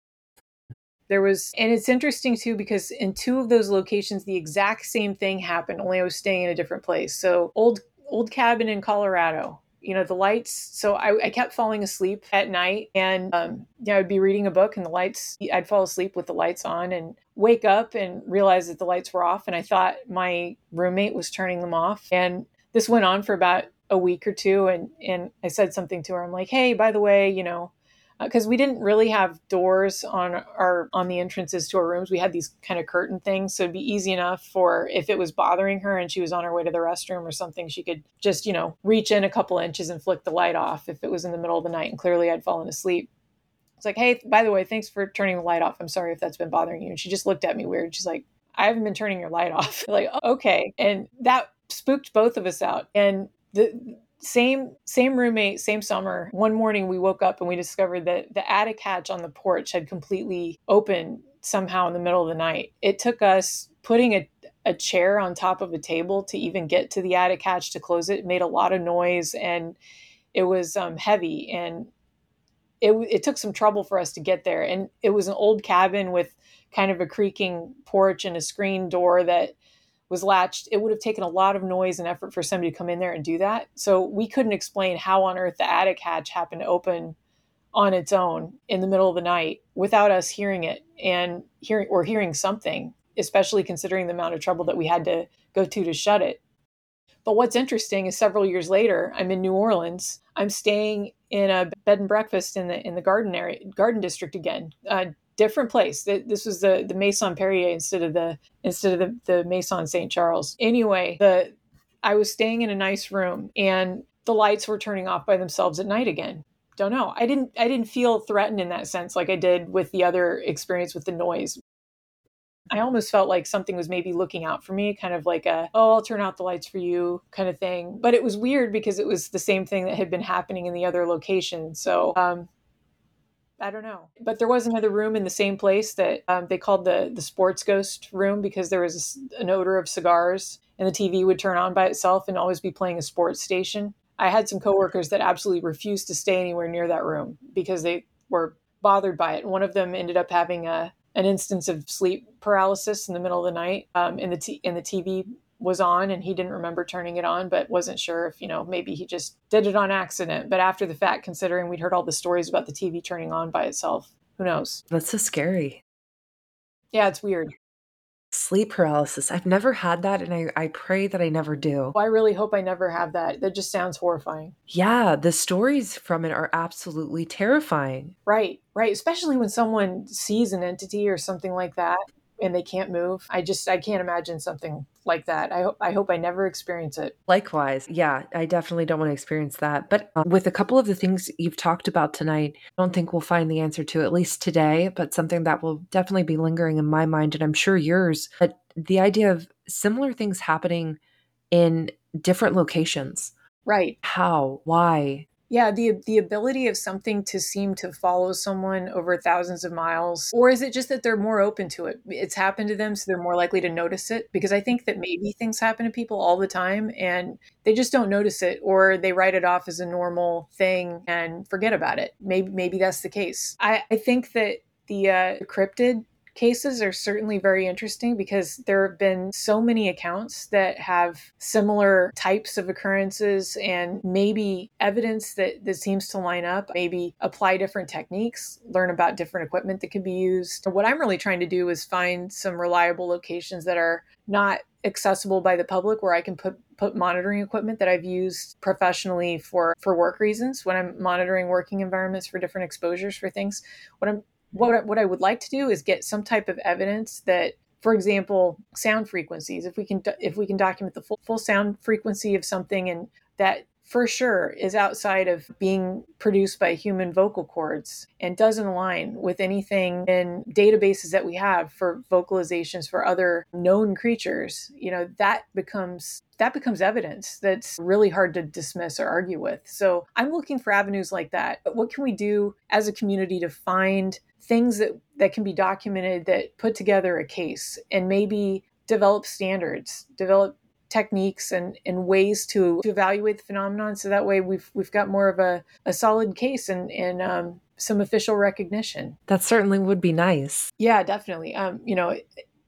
There was, and it's interesting too, because in two of those locations, the exact same thing happened, only I was staying in a different place. So old, old cabin in Colorado, you know, the lights. So I, I kept falling asleep at night and, um, yeah, I'd be reading a book and the lights, I'd fall asleep with the lights on and wake up and realize that the lights were off. And I thought my roommate was turning them off. And this went on for about a week or two. And, and I said something to her. I'm like, hey, by the way, you know, because uh, we didn't really have doors on our on the entrances to our rooms. We had these kind of curtain things, so it'd be easy enough for if it was bothering her and she was on her way to the restroom or something, she could just, you know, reach in a couple inches and flick the light off if it was in the middle of the night and clearly I'd fallen asleep. It's like, hey, by the way, thanks for turning the light off. I'm sorry if that's been bothering you. And she just looked at me weird. She's like, I haven't been turning your light off. Like, okay. And that spooked both of us out. And the Same same roommate, same summer. One morning we woke up and we discovered that the attic hatch on the porch had completely opened somehow in the middle of the night. It took us putting a, a chair on top of a table to even get to the attic hatch to close it. It made a lot of noise and it was um, heavy and it, it took some trouble for us to get there. And it was an old cabin with kind of a creaking porch and a screen door that was latched. It would have taken a lot of noise and effort for somebody to come in there and do that. So we couldn't explain how on earth the attic hatch happened to open on its own in the middle of the night without us hearing it and hearing or hearing something, especially considering the amount of trouble that we had to go to to shut it. But what's interesting is several years later, I'm in New Orleans. I'm staying in a bed and breakfast in the in the garden area, garden district again. Uh, different place. This was the the Maison Perrier instead of the instead of the, the Maison Saint Charles. Anyway, the I was staying in a nice room and the lights were turning off by themselves at night again. Don't know. I didn't I didn't feel threatened in that sense like I did with the other experience with the noise. I almost felt like something was maybe looking out for me, kind of like a, oh, I'll turn out the lights for you kind of thing. But it was weird because it was the same thing that had been happening in the other location. So um, I don't know. But there was another room in the same place that um, they called the, the sports ghost room because there was an odor of cigars and the T V would turn on by itself and always be playing a sports station. I had some coworkers that absolutely refused to stay anywhere near that room because they were bothered by it. One of them ended up having a an instance of sleep paralysis in the middle of the night, um, and the t- and the T V was on, and he didn't remember turning it on, but wasn't sure if, you know, maybe he just did it on accident. But after the fact, considering we'd heard all the stories about the T V turning on by itself, who knows? That's so scary. Yeah, it's weird. Sleep paralysis. I've never had that, and I, I pray that I never do. Well, I really hope I never have that. That just sounds horrifying. Yeah, the stories from it are absolutely terrifying. Right, right. Especially when someone sees an entity or something like that and they can't move. I just, I can't imagine something like that. I hope, I hope I never experience it. Likewise. Yeah, I definitely don't want to experience that. But um, with a couple of the things you've talked about tonight, I don't think we'll find the answer to, at least today, but something that will definitely be lingering in my mind, and I'm sure yours. But the idea of similar things happening in different locations. Right. How? Why? Yeah, the the ability of something to seem to follow someone over thousands of miles, or is it just that they're more open to it? It's happened to them, so they're more likely to notice it. Because I think that maybe things happen to people all the time, and they just don't notice it, or they write it off as a normal thing and forget about it. Maybe maybe that's the case. I, I think that the uh, cryptid cases are certainly very interesting because there have been so many accounts that have similar types of occurrences and maybe evidence that, that seems to line up, maybe apply different techniques, learn about different equipment that could be used. What I'm really trying to do is find some reliable locations that are not accessible by the public where I can put put monitoring equipment that I've used professionally for, for work reasons when I'm monitoring working environments for different exposures for things. What I'm What, what I would like to do is get some type of evidence that, for example, sound frequencies, if we can if we can document the full, full sound frequency of something and that for sure is outside of being produced by human vocal cords and doesn't align with anything in databases that we have for vocalizations for other known creatures, you know, that becomes that becomes evidence that's really hard to dismiss or argue with. So I'm looking for avenues like that. But what can we do as a community to find things that, that can be documented that put together a case and maybe develop standards, develop techniques and, and ways to, to evaluate the phenomenon. So that way we've we've got more of a, a solid case and, and um, some official recognition. That certainly would be nice. Yeah, definitely. Um, you know,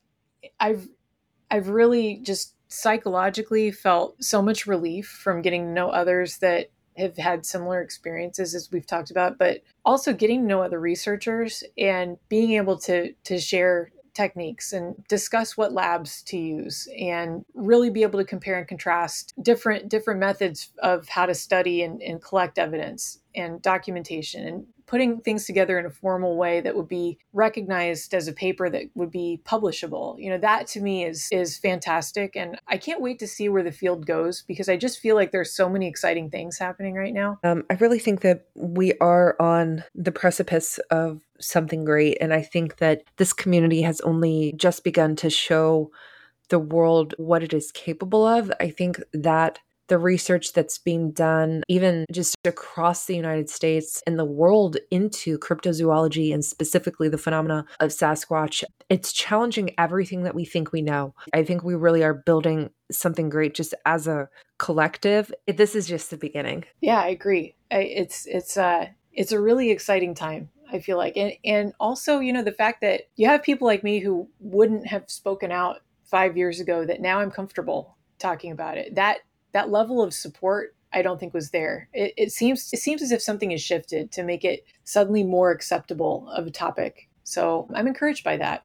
I've I've really just psychologically felt so much relief from getting to know others that have had similar experiences as we've talked about, but also getting to know other researchers and being able to to share techniques and discuss what labs to use and really be able to compare and contrast different different methods of how to study and, and collect evidence and documentation and putting things together in a formal way that would be recognized as a paper that would be publishable. You know, that to me is is fantastic. And I can't wait to see where the field goes because I just feel like there's so many exciting things happening right now. Um, I really think that we are on the precipice of something great. And I think that this community has only just begun to show the world what it is capable of. I think that the research that's being done, even just across the United States and the world into cryptozoology and specifically the phenomena of Sasquatch, it's challenging everything that we think we know. I think we really are building something great just as a collective. This is just the beginning. Yeah, I agree. I, it's it's uh it's a really exciting time, I feel like. And and also, you know, the fact that you have people like me who wouldn't have spoken out five years ago that now I'm comfortable talking about it. That that level of support I don't think was there. It, it seems it seems as if something has shifted to make it suddenly more acceptable of a topic. So I'm encouraged by that.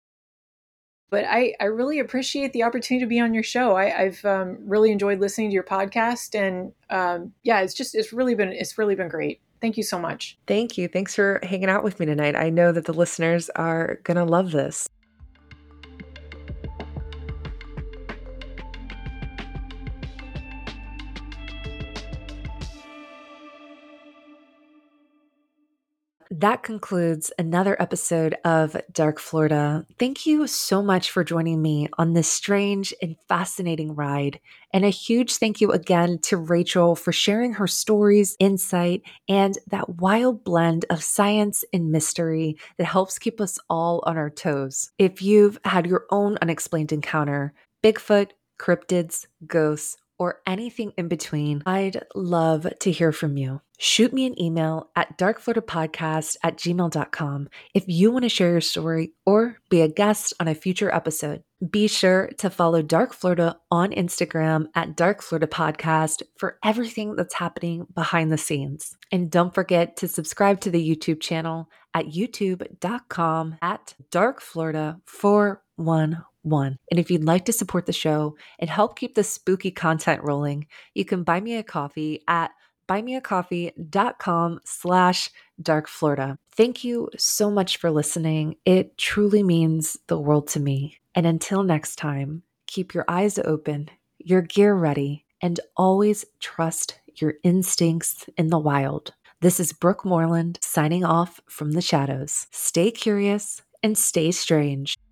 But I, I really appreciate the opportunity to be on your show. I, I've um, really enjoyed listening to your podcast, and um, yeah, it's just it's really been it's really been great. Thank you so much. Thank you. Thanks for hanging out with me tonight. I know that the listeners are gonna love this. That concludes another episode of Dark Florida. Thank you so much for joining me on this strange and fascinating ride. And a huge thank you again to Rachel for sharing her stories, insight, and that wild blend of science and mystery that helps keep us all on our toes. If you've had your own unexplained encounter, Bigfoot, cryptids, ghosts, or anything in between, I'd love to hear from you. Shoot me an email at darkflorida at gmail dot com if you want to share your story or be a guest on a future episode. Be sure to follow Dark Florida on Instagram at Dark Florida Podcast for everything that's happening behind the scenes. And don't forget to subscribe to the YouTube channel at youtube dot com at Dark Florida four one one. And if you'd like to support the show and help keep the spooky content rolling, you can buy me a coffee at buymeacoffee.com slash Dark Florida. Thank you so much for listening. It truly means the world to me. And until next time, keep your eyes open, your gear ready, and always trust your instincts in the wild. This is Brooke Moreland signing off from the shadows. Stay curious and stay strange.